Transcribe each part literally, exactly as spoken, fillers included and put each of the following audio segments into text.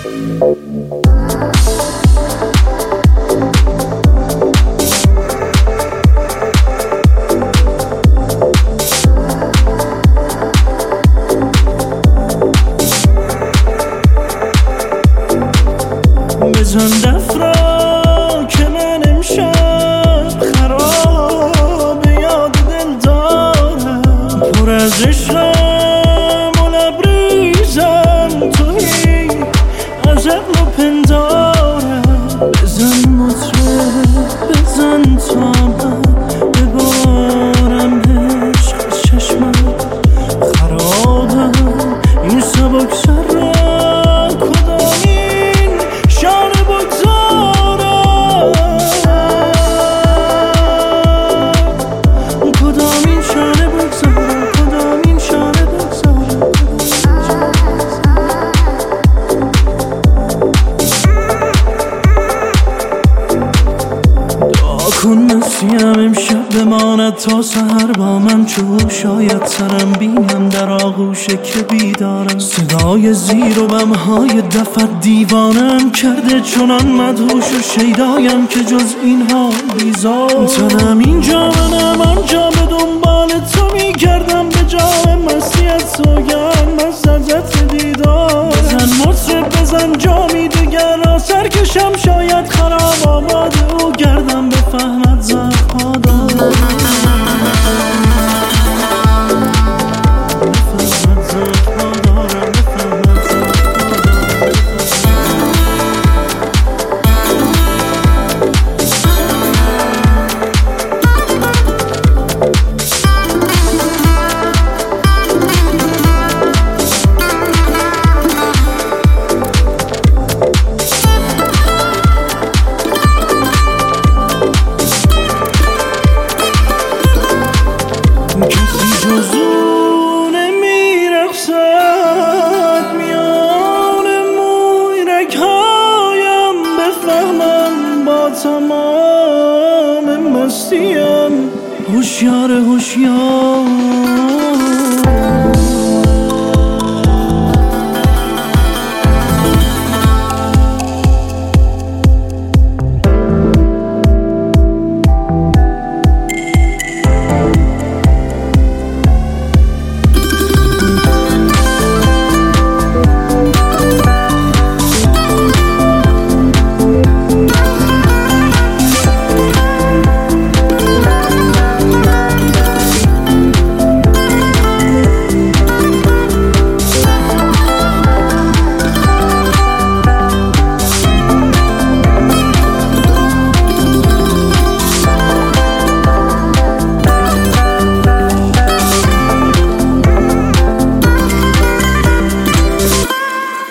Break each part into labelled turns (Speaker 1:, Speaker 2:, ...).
Speaker 1: بزن دف را که من امشب خراب یاد دل دارم، پر از عشقم و لبریزم تویی از عقل و پندارم. بزن مطرب بزن تا من ببارم عشق از چشمم، خرابم این سبک سر را کن نسیم امشب بماند تا سحر با من، چو شاید سرم بینم در آغوشه که بیدارم. صدای زیر و بمهای دفت دیوانم کرده، چنان مدهوش و شیدایم که جز اینها بیزار. تنم اینجا منم آنجا به دنبال تو میگردم، به جام مسیحت سوگند مسجت دیدار. بزن مطرب بزن جامی دیگر را سر کشم، شاید خراب آباد او گردم بفهمد زخم‌ها دارم. کسی جز او نمیرقصد میان موی رگهایم، بفهمم با تمام مستیم هوشیار هوشیار.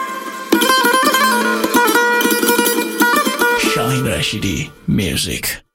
Speaker 1: Shine Rashidi Music.